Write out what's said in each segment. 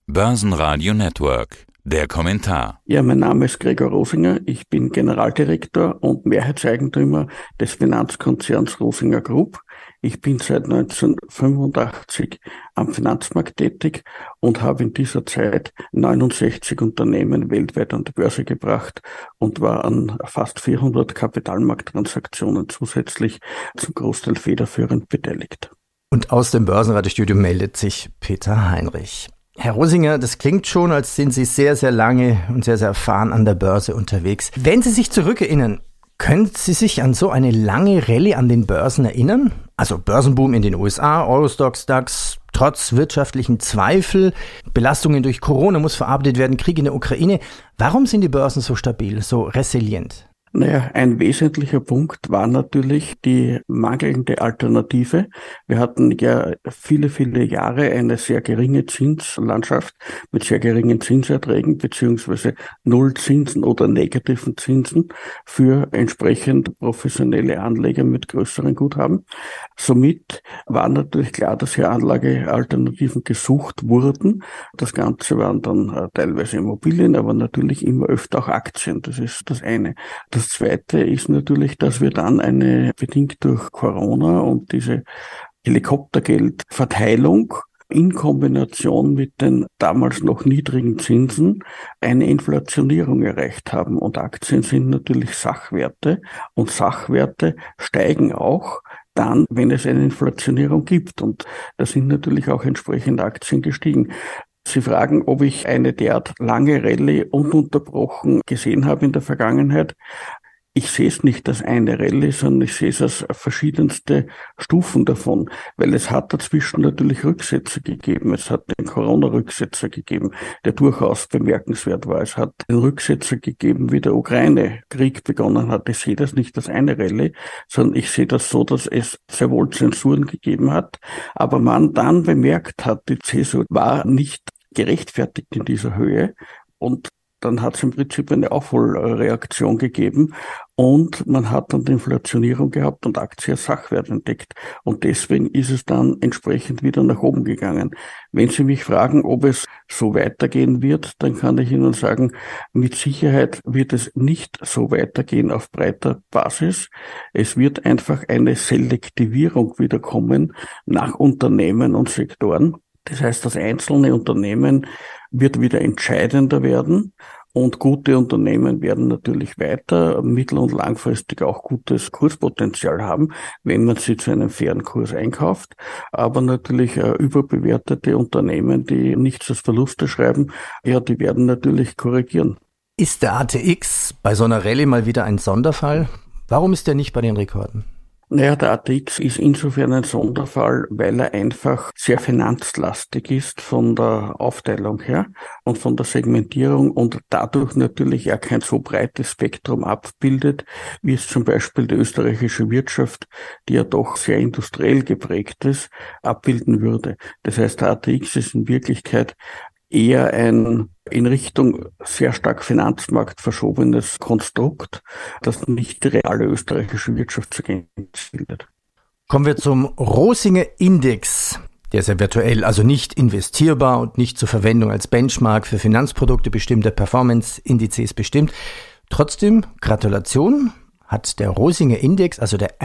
Börsenradio Network, der Kommentar. Ja, mein Name ist Gregor Rosinger. Ich bin Generaldirektor und Mehrheitseigentümer des Finanzkonzerns Rosinger Group. Ich bin seit 1985 am Finanzmarkt tätig und habe in dieser Zeit 69 Unternehmen weltweit an die Börse gebracht und war an fast 400 Kapitalmarkttransaktionen zusätzlich zum Großteil federführend beteiligt. Und aus dem Börsenradiostudio meldet sich Peter Heinrich. Herr Rosinger, das klingt schon, als sind Sie sehr, sehr lange und sehr, sehr erfahren an der Börse unterwegs. Wenn Sie sich zurückerinnern, können Sie sich an so eine lange Rallye an den Börsen erinnern? Also Börsenboom in den USA, Eurostoxx, DAX, trotz wirtschaftlichen Zweifel, Belastungen durch Corona muss verarbeitet werden, Krieg in der Ukraine. Warum sind die Börsen so stabil, so resilient? Naja, ein wesentlicher Punkt war natürlich die mangelnde Alternative. Wir hatten ja viele, viele Jahre eine sehr geringe Zinslandschaft mit sehr geringen Zinserträgen beziehungsweise Nullzinsen oder negativen Zinsen für entsprechend professionelle Anleger mit größeren Guthaben. Somit war natürlich klar, dass hier Anlagealternativen gesucht wurden. Das Ganze waren dann teilweise Immobilien, aber natürlich immer öfter auch Aktien. Das ist das eine. Das Zweite ist natürlich, dass wir dann bedingt durch Corona und diese Helikoptergeldverteilung in Kombination mit den damals noch niedrigen Zinsen eine Inflationierung erreicht haben. Und Aktien sind natürlich Sachwerte und Sachwerte steigen auch dann, wenn es eine Inflationierung gibt. Und da sind natürlich auch entsprechend Aktien gestiegen. Sie fragen, ob ich eine derart lange Rallye ununterbrochen gesehen habe in der Vergangenheit. Ich sehe es nicht als eine Rallye, sondern ich sehe es als verschiedenste Stufen davon, weil es hat dazwischen natürlich Rücksetzer gegeben. Es hat den Corona-Rücksetzer gegeben, der durchaus bemerkenswert war. Es hat den Rücksetzer gegeben, wie der Ukraine-Krieg begonnen hat. Ich sehe das nicht als eine Rallye, sondern ich sehe das so, dass es sehr wohl Zensuren gegeben hat, aber man dann bemerkt hat, die Zäsur war nicht gerechtfertigt in dieser Höhe und dann hat es im Prinzip eine Aufholreaktion gegeben und man hat dann die Inflationierung gehabt und Aktien als Sachwert entdeckt. Und deswegen ist es dann entsprechend wieder nach oben gegangen. Wenn Sie mich fragen, ob es so weitergehen wird, dann kann ich Ihnen sagen, mit Sicherheit wird es nicht so weitergehen auf breiter Basis. Es wird einfach eine Selektivierung wieder kommen nach Unternehmen und Sektoren. Das heißt, das einzelne Unternehmen wird wieder entscheidender werden und gute Unternehmen werden natürlich weiter mittel- und langfristig auch gutes Kurspotenzial haben, wenn man sie zu einem fairen Kurs einkauft. Aber natürlich überbewertete Unternehmen, die nichts als Verluste schreiben, ja, die werden natürlich korrigieren. Ist der ATX bei so einer Rallye mal wieder ein Sonderfall? Warum ist der nicht bei den Rekorden? Naja, der ATX ist insofern ein Sonderfall, weil er einfach sehr finanzlastig ist von der Aufteilung her und von der Segmentierung und dadurch natürlich ja kein so breites Spektrum abbildet, wie es zum Beispiel die österreichische Wirtschaft, die ja doch sehr industriell geprägt ist, abbilden würde. Das heißt, der ATX ist in Wirklichkeit eher ein in Richtung sehr stark Finanzmarkt verschobenes Konstrukt, das nicht die reale österreichische Wirtschaft zur Gänze bildet. Kommen wir zum Rosinger Index. Der ist ja virtuell, also nicht investierbar und nicht zur Verwendung als Benchmark für Finanzprodukte bestimmter Performance-Indizes bestimmt. Trotzdem, Gratulation, hat der Rosinger Index, also der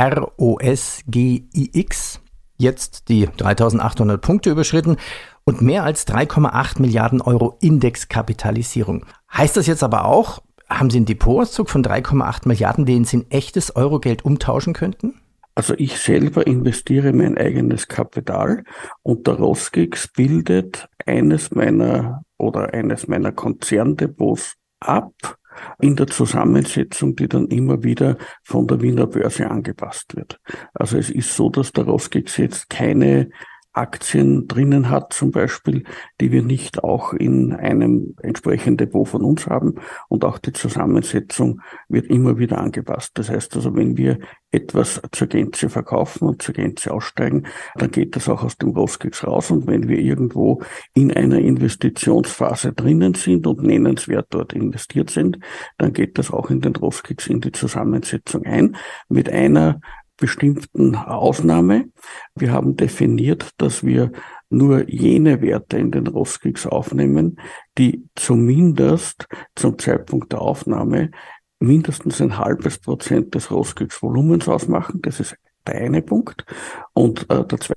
ROSGIX, jetzt die 3.800 Punkte überschritten und mehr als 3,8 Milliarden Euro Indexkapitalisierung. Heißt das jetzt aber auch, haben Sie einen Depotauszug von 3,8 Milliarden, den Sie in echtes Eurogeld umtauschen könnten? Also ich selber investiere mein eigenes Kapital und der ROSGIX bildet eines meiner Konzerndepots ab in der Zusammensetzung, die dann immer wieder von der Wiener Börse angepasst wird. Also es ist so, dass der ROSGIX jetzt keine Aktien drinnen hat, zum Beispiel, die wir nicht auch in einem entsprechenden Depot von uns haben. Und auch die Zusammensetzung wird immer wieder angepasst. Das heißt also, wenn wir etwas zur Gänze verkaufen und zur Gänze aussteigen, dann geht das auch aus dem ROSGIX raus. Und wenn wir irgendwo in einer Investitionsphase drinnen sind und nennenswert dort investiert sind, dann geht das auch in den ROSGIX in die Zusammensetzung ein, mit einer bestimmten Ausnahme. Wir haben definiert, dass wir nur jene Werte in den ROSGIX aufnehmen, die zumindest zum Zeitpunkt der Aufnahme mindestens 0,5% des ROSGIX-Volumens ausmachen. Das ist der eine Punkt. Und der zweite,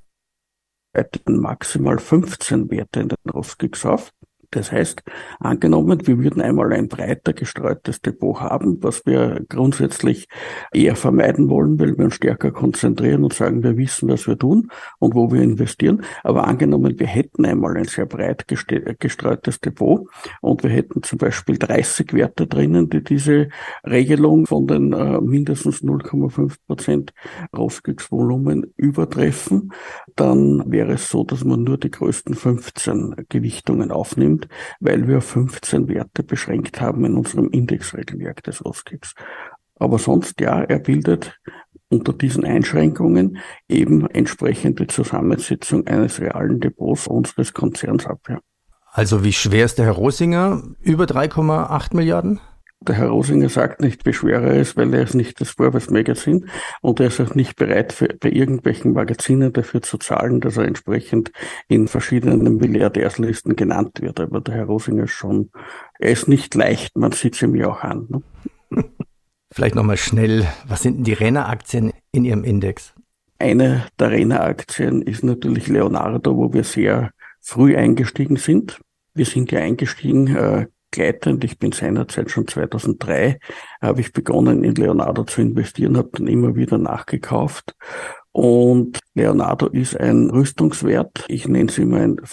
maximal 15 Werte in den ROSGIX auf. Das heißt, angenommen, wir würden einmal ein breiter gestreutes Depot haben, was wir grundsätzlich eher vermeiden wollen, weil wir uns stärker konzentrieren und sagen, wir wissen, was wir tun und wo wir investieren. Aber angenommen, wir hätten einmal ein sehr breit gestreutes Depot und wir hätten zum Beispiel 30 Werte drinnen, die diese Regelung von den mindestens 0,5% ROSGIX-Volumen übertreffen, dann wäre es so, dass man nur die größten 15 Gewichtungen aufnimmt, weil wir 15 Werte beschränkt haben in unserem Indexregelwerk des ROSGIX. Aber sonst, ja, er bildet unter diesen Einschränkungen eben entsprechende Zusammensetzung eines realen Depots unseres Konzerns ab. Ja. Also wie schwer ist der Herr Rosinger? Über 3,8 Milliarden? Der Herr Rosinger sagt nicht, wie schwer er ist, weil er ist nicht das Forbes Magazin und er ist auch nicht bereit, bei irgendwelchen Magazinen dafür zu zahlen, dass er entsprechend in verschiedenen Milliardärslisten genannt wird. Aber der Herr Rosinger ist schon, er ist nicht leicht, man sieht es ihm ja auch an. Ne? Vielleicht nochmal schnell, was sind denn die Renner-Aktien in Ihrem Index? Eine der Renner-Aktien ist natürlich Leonardo, wo wir sehr früh eingestiegen sind. Wir sind ja eingestiegen, gleitend. Ich bin seinerzeit schon 2003, habe ich begonnen in Leonardo zu investieren, habe dann immer wieder nachgekauft. Und Leonardo ist ein Rüstungswert. Ich nenne es immer ein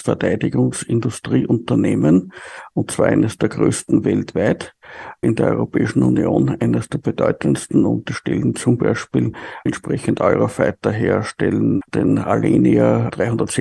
Friedensverteidigungsindustrieunternehmen, und zwar eines der größten weltweit. In der Europäischen Union eines der bedeutendsten, und die stellen zum Beispiel entsprechend Eurofighter her, stellen den Alenia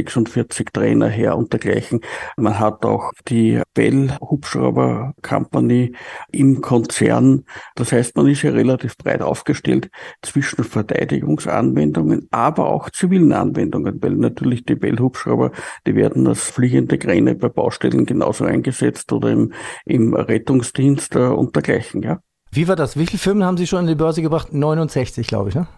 346 Trainer her und dergleichen. Man hat auch die Bell Hubschrauber Company im Konzern. Das heißt, man ist ja relativ breit aufgestellt zwischen Verteidigungsanwendungen, aber auch zivilen Anwendungen, weil natürlich die Bell Hubschrauber, die werden als fliegende Kräne bei Baustellen genauso eingesetzt oder im Rettungsdienst und dergleichen, ja. Wie war das? Wie viele Firmen haben Sie schon an die Börse gebracht? 69, glaube ich, ne?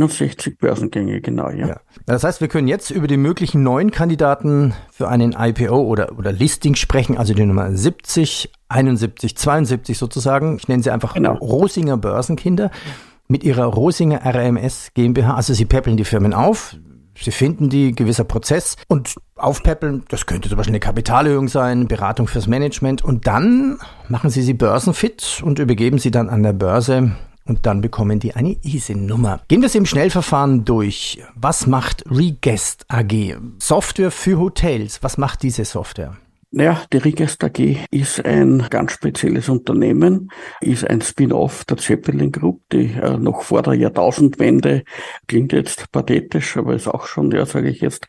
69 Börsengänge, genau, ja. Das heißt, wir können jetzt über die möglichen neuen Kandidaten für einen IPO oder Listing sprechen, also die Nummer 70, 71, 72 sozusagen. Ich nenne sie einfach Rosinger Börsenkinder mit ihrer Rosinger RMS GmbH. Also Sie peppeln die Firmen auf. Sie finden die, gewisser Prozess, und aufpäppeln, das könnte zum Beispiel eine Kapitalerhöhung sein, Beratung fürs Management, und dann machen Sie börsenfit und übergeben sie dann an der Börse und dann bekommen die eine ISIN-Nummer. Gehen wir es im Schnellverfahren durch. Was macht Reguest AG? Software für Hotels. Was macht diese Software? Naja, die Reguest AG ist ein ganz spezielles Unternehmen, ist ein Spin-off der Zeppelin Group, die noch vor der Jahrtausendwende, klingt jetzt pathetisch, aber ist auch schon, sage ich jetzt,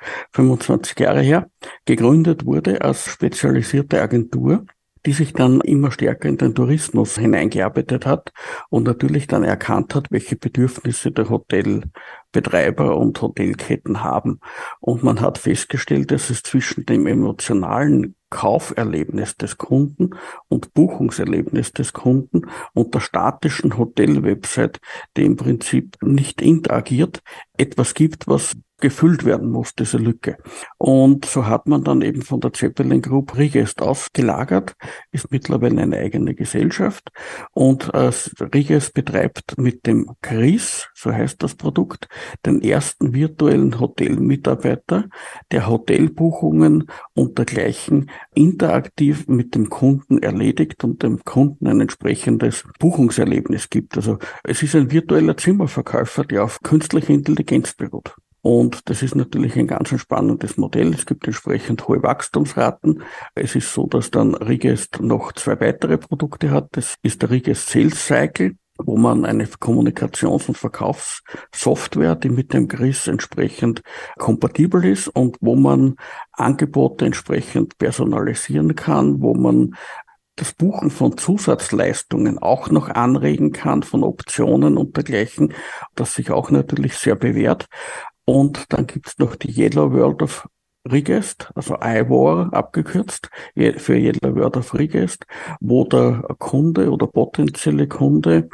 25 Jahre her, gegründet wurde als spezialisierte Agentur, die sich dann immer stärker in den Tourismus hineingearbeitet hat und natürlich dann erkannt hat, welche Bedürfnisse der Hotelbetreiber und Hotelketten haben. Und man hat festgestellt, dass es zwischen dem emotionalen Kauferlebnis des Kunden und Buchungserlebnis des Kunden und der statischen Hotel-Website, die im Prinzip nicht interagiert, etwas gibt, was gefüllt werden muss, diese Lücke. Und so hat man dann eben von der Zeppelin Group Reguest ausgelagert, ist mittlerweile eine eigene Gesellschaft, und Reguest betreibt mit dem CRIS, so heißt das Produkt, den ersten virtuellen Hotelmitarbeiter, der Hotelbuchungen und dergleichen interaktiv mit dem Kunden erledigt und dem Kunden ein entsprechendes Buchungserlebnis gibt. Also es ist ein virtueller Zimmerverkäufer, der auf künstlicher Intelligenz beruht. Und das ist natürlich ein ganz spannendes Modell. Es gibt entsprechend hohe Wachstumsraten. Es ist so, dass dann Reguest noch 2 weitere Produkte hat. Das ist der Reguest Sales Cycle, wo man eine Kommunikations- und Verkaufssoftware, die mit dem CRIS entsprechend kompatibel ist und wo man Angebote entsprechend personalisieren kann, wo man das Buchen von Zusatzleistungen auch noch anregen kann, von Optionen und dergleichen, das sich auch natürlich sehr bewährt. Und dann gibt's noch die Yellow World of Reguest, also IWOR abgekürzt, für Yellow World of Reguest, wo der Kunde oder potenzielle Kunde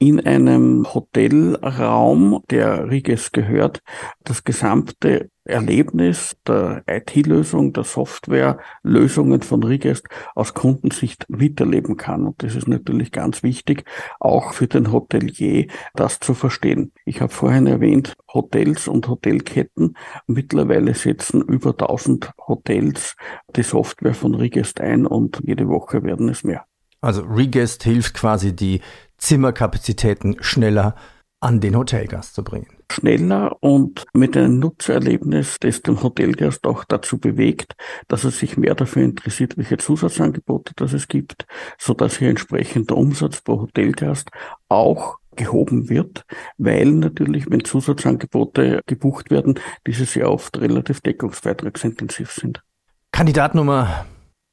in einem Hotelraum, der Riges gehört, das gesamte Erlebnis der IT-Lösung, der Softwarelösungen von Riges aus Kundensicht miterleben kann. Und das ist natürlich ganz wichtig, auch für den Hotelier, das zu verstehen. Ich habe vorhin erwähnt, Hotels und Hotelketten. Mittlerweile setzen über 1000 Hotels die Software von Riges ein und jede Woche werden es mehr. Also Regest hilft quasi, die Zimmerkapazitäten schneller an den Hotelgast zu bringen. Schneller und mit einem Nutzererlebnis, das den Hotelgast auch dazu bewegt, dass er sich mehr dafür interessiert, welche Zusatzangebote das es gibt, sodass hier entsprechend der Umsatz pro Hotelgast auch gehoben wird, weil natürlich, wenn Zusatzangebote gebucht werden, diese sehr oft relativ deckungsbeitragsintensiv sind. Kandidat Nummer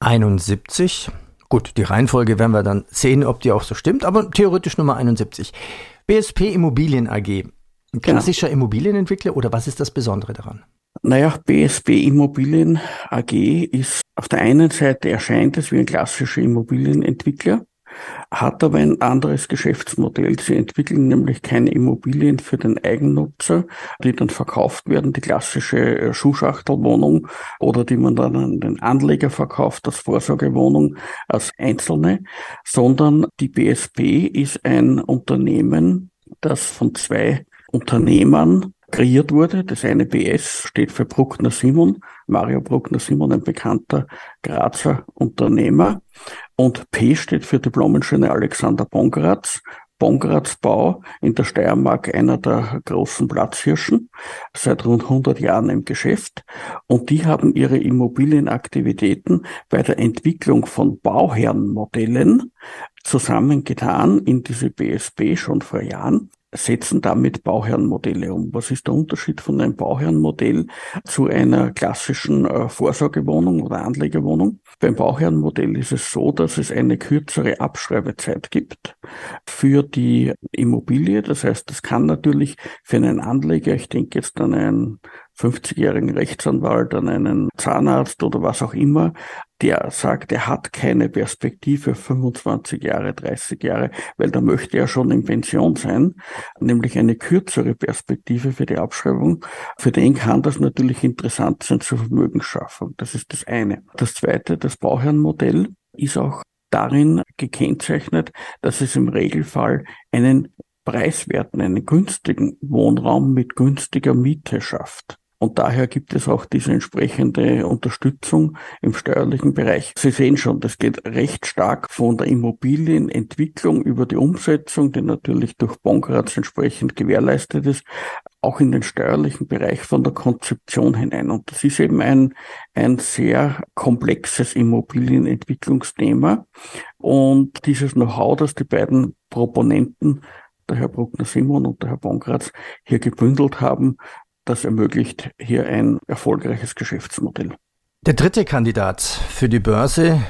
71. Gut, die Reihenfolge werden wir dann sehen, ob die auch so stimmt, aber theoretisch Nummer 71. BSP Immobilien AG. Ein klassischer Immobilienentwickler oder was ist das Besondere daran? Naja, BSP Immobilien AG ist auf der einen Seite erscheint es wie ein klassischer Immobilienentwickler, hat aber ein anderes Geschäftsmodell. Sie entwickeln nämlich keine Immobilien für den Eigennutzer, die dann verkauft werden, die klassische Schuhschachtelwohnung oder die man dann an den Anleger verkauft als Vorsorgewohnung, als einzelne, sondern die BSP ist ein Unternehmen, das von zwei Unternehmern kreiert wurde. Das eine BS steht für Bruckner Simon, Mario Bruckner Simon, ein bekannter Grazer Unternehmer. Und P steht für Diplom-Ingenieur Alexander Pongratz. Pongratz Bau in der Steiermark, einer der großen Platzhirschen, seit rund 100 Jahren im Geschäft. Und die haben ihre Immobilienaktivitäten bei der Entwicklung von Bauherrenmodellen zusammengetan in diese BSP schon vor Jahren, setzen damit Bauherrenmodelle um. Was ist der Unterschied von einem Bauherrenmodell zu einer klassischen Vorsorgewohnung oder Anlegerwohnung? Beim Bauherrenmodell ist es so, dass es eine kürzere Abschreibezeit gibt für die Immobilie. Das heißt, das kann natürlich für einen Anleger, ich denke jetzt an einen 50-jährigen Rechtsanwalt, an einen Zahnarzt oder was auch immer, der sagt, er hat keine Perspektive 25 Jahre, 30 Jahre, weil da möchte er schon in Pension sein, nämlich eine kürzere Perspektive für die Abschreibung. Für den kann das natürlich interessant sein zur Vermögensschaffung. Das ist das eine. Das zweite, das Bauherrenmodell ist auch darin gekennzeichnet, dass es im Regelfall einen preiswerten, einen günstigen Wohnraum mit günstiger Miete schafft. Und daher gibt es auch diese entsprechende Unterstützung im steuerlichen Bereich. Sie sehen schon, das geht recht stark von der Immobilienentwicklung über die Umsetzung, die natürlich durch Pongratz entsprechend gewährleistet ist, auch in den steuerlichen Bereich von der Konzeption hinein. Und das ist eben ein sehr komplexes Immobilienentwicklungsthema. Und dieses Know-how, das die beiden Proponenten, der Herr Bruckner Simon und der Herr Pongratz, hier gebündelt haben, das ermöglicht hier ein erfolgreiches Geschäftsmodell. Der dritte Kandidat für die Börse,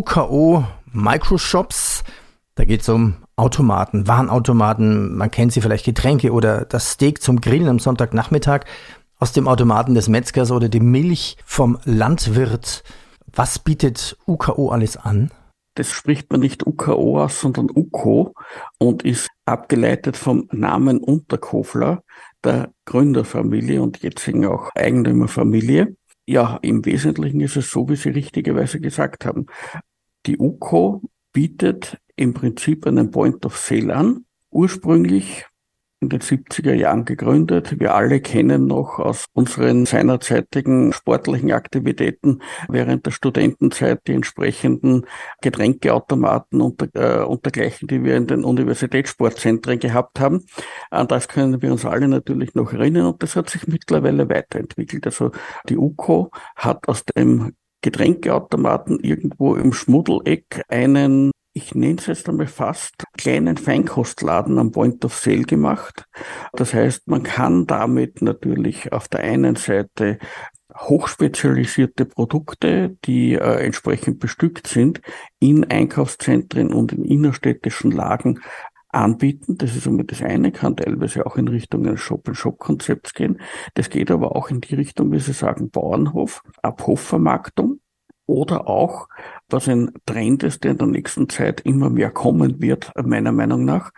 UKO Microshops. Da geht es um Automaten, Warenautomaten. Man kennt sie vielleicht, Getränke oder das Steak zum Grillen am Sonntagnachmittag aus dem Automaten des Metzgers oder die Milch vom Landwirt. Was bietet UKO alles an? Das spricht man nicht UKO aus, sondern UKO und ist abgeleitet vom Namen Unterkofler, der Gründerfamilie und jetzigen auch Eigentümerfamilie. Ja, im Wesentlichen ist es so, wie Sie richtigerweise gesagt haben. Die UKO bietet im Prinzip einen Point of Sale an. Ursprünglich in den 70er Jahren gegründet. Wir alle kennen noch aus unseren seinerzeitigen sportlichen Aktivitäten während der Studentenzeit die entsprechenden Getränkeautomaten und dergleichen, die wir in den Universitätssportzentren gehabt haben. An das können wir uns alle natürlich noch erinnern und das hat sich mittlerweile weiterentwickelt. Also die UKO hat aus dem Getränkeautomaten irgendwo im Schmuddeleck einen, ich nenne es jetzt einmal fast, kleinen Feinkostladen am Point of Sale gemacht. Das heißt, man kann damit natürlich auf der einen Seite hochspezialisierte Produkte, die entsprechend bestückt sind, in Einkaufszentren und in innerstädtischen Lagen anbieten. Das ist einmal das eine, kann teilweise auch in Richtung eines Shop-in-Shop-Konzepts gehen. Das geht aber auch in die Richtung, wie Sie sagen, Bauernhof, Ab-Hof-Vermarktung. Oder auch, was ein Trend ist, der in der nächsten Zeit immer mehr kommen wird, meiner Meinung nach,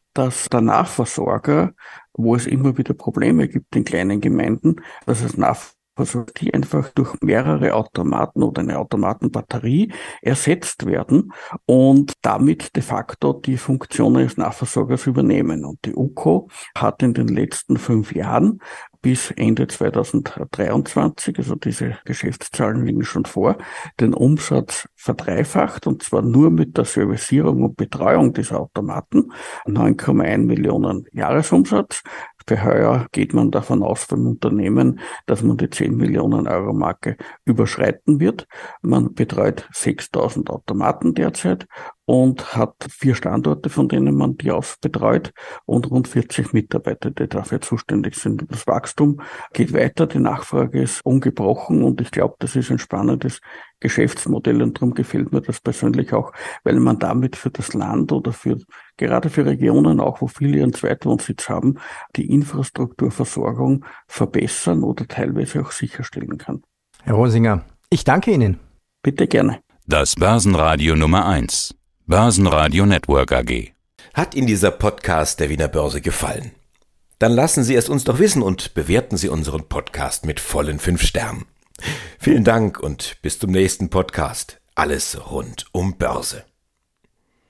dass der Nahversorger, wo es immer wieder Probleme gibt in kleinen Gemeinden, dass es die einfach durch mehrere Automaten oder eine Automatenbatterie ersetzt werden und damit de facto die Funktionen des Nahversorgers übernehmen. Und die UKO hat in den letzten 5 Jahren bis Ende 2023, also diese Geschäftszahlen liegen schon vor, den Umsatz verdreifacht, und zwar nur mit der Servicierung und Betreuung dieser Automaten, 9,1 Millionen Jahresumsatz. Für heuer geht man davon aus beim Unternehmen, dass man die 10 Millionen Euro Marke überschreiten wird. Man betreut 6.000 Automaten derzeit und hat 4 Standorte, von denen man die aus betreut, und rund 40 Mitarbeiter, die dafür zuständig sind. Das Wachstum geht weiter, die Nachfrage ist ungebrochen, und ich glaube, das ist ein spannendes Geschäftsmodell, und darum gefällt mir das persönlich auch, weil man damit für das Land oder gerade für Regionen auch, wo viele ihren Zweitwohnsitz haben, die Infrastrukturversorgung verbessern oder teilweise auch sicherstellen kann. Herr Rosinger, ich danke Ihnen. Bitte gerne. Das Börsenradio Nummer 1. Börsenradio Network AG. Hat Ihnen dieser Podcast der Wiener Börse gefallen? Dann lassen Sie es uns doch wissen und bewerten Sie unseren Podcast mit vollen 5 Sternen. Vielen Dank und bis zum nächsten Podcast. Alles rund um Börse.